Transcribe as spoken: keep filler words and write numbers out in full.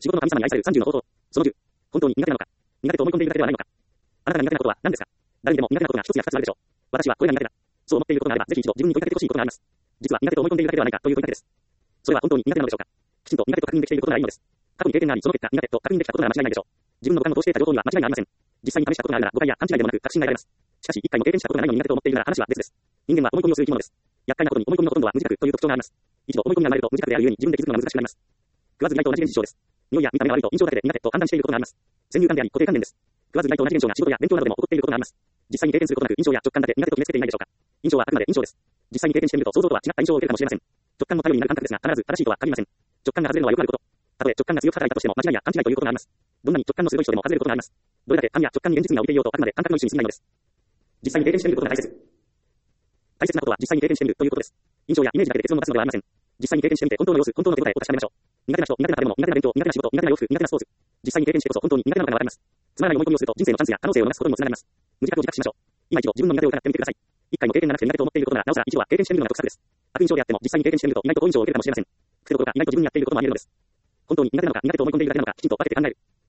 仕事の神様に愛されるさんじゅうの方法。そのじゅう。本当に苦手なのか。苦手と思い込んでいるだけではないのか。あなたが苦手なことは何ですか。誰にでも苦手なことが一つや二つあるでしょう。私はこれが苦手だ。そう思っていることがあれば、ぜひ一度自分に問いかけてほしいことがあります。実は苦手と思い込んでいるだけではないかという問いかけです。それは本当に苦手なのでしょうか。きちんと苦手と確認できていることならいいのです。過去に経験があり、その結果苦手と確認できたことなら間違いないでしょう。自分の五感を通して得た情報には間違いがありません。実際に試したことがあるなら誤解や勘違いでもなく確信が得られます。しかし一回も経験したことがないのに苦手と思っているなら話は別です。人間は思い込みをする生き物です。厄介なことに思い込みのほとんどは無自覚という特徴があります。一度思い込みが生まれると無自覚であるゆえに自分で気づくのが難しくなります。食わず嫌いと同じ現象です。匂いや見た目が悪いと印象だけで苦手と判断していることがあります。先入観であり固定観念です。食わず嫌いと同じ現象が仕事や勉強などでも起こっていることがあります。実際に経験することなく印象や直感だけ苦手と決めつけていないでしょうか。印象はあくまで印象です。実際に経験してみると想像とは違った印象を受けるかもしれません。直感の頼りになる感覚ですが必ず正しいとは限りません。直感が外れるのはよくあること。たとえ直感が強く働いたとしても間違いや勘違いということがあります。どんなに直感の鋭い人でも外れることがあります。どれだけ勘や直感に現実味が置いていようとあくまで感覚の一種に過ぎないのです。実際に経験してみることが大切。大切なことは実際に経験してみるということです。印象やイメージだけで結論を出すのではありません。実際に経験してみて本当の様子、本当の手応えを確かめましょう。苦手な人、苦手な食べ物、苦手な勉強、苦手な仕事、苦手な洋服、苦手なスポーツ。実際に経験してこそ本当に苦手なのかがわかります。つまらない思い込みをすると人生のチャンスや可能性を逃すことにもつながります。無自覚を自覚しましょう。今一度自分の苦手を疑ってみてください。一回も経験がなくて苦手と思っていることならなおさら一度は経験してみるのが得策です。悪印象であっても実際に経験してみると意外と好印象を受けるかもしれません。癖どころか意外と自分にやっていることもあり得るのです。本当に苦手なのか苦手と思い込んでいるだけなのかきちんと分けて考える。